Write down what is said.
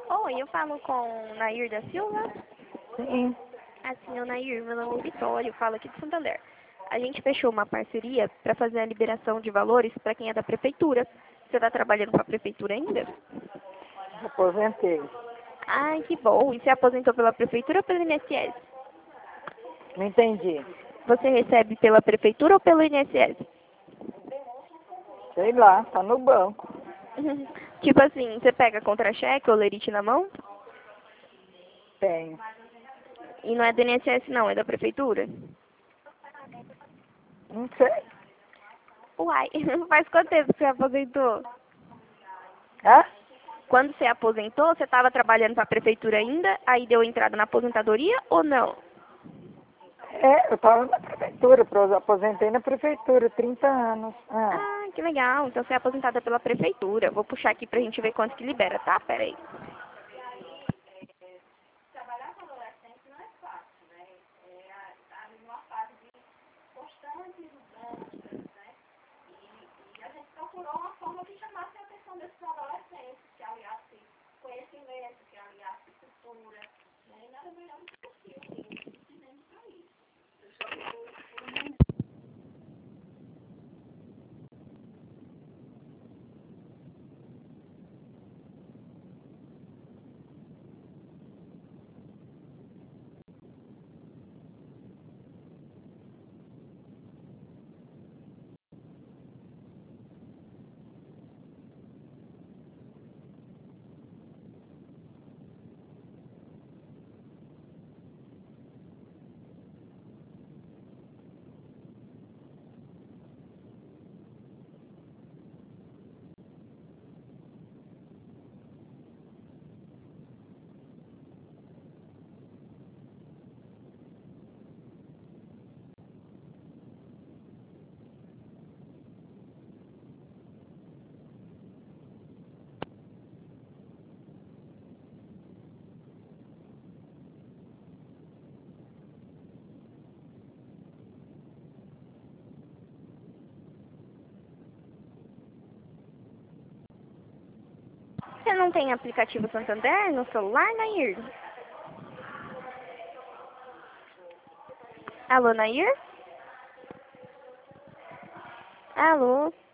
Oi, eu falo com Nair da Silva. Sim. Assim, o Nair, meu nome é Vitória, eu falo aqui de Santander. A gente fechou uma parceria para fazer a liberação de valores para quem é da prefeitura. Você está trabalhando para a prefeitura ainda? Aposentei. Ai, que bom. E você aposentou pela prefeitura ou pelo INSS? Não entendi. Você recebe pela prefeitura ou pelo INSS? Sei lá, tá no banco. Tipo assim, você pega contra-cheque ou lerite na mão Tenho. e não é do INSS não, é da prefeitura? Não sei. Uai, faz quanto tempo que você aposentou? Hã? Quando você aposentou, você estava trabalhando para a prefeitura ainda, aí deu entrada na aposentadoria ou não? Eu tava na prefeitura, aposentei na prefeitura, 30 anos. Ah, Ah, que legal. Então você é aposentada pela prefeitura. Vou puxar aqui pra gente ver quanto que libera, tá? Pera aí. Você não tem aplicativo Santander no celular, Nair? Alô, Nair? Alô?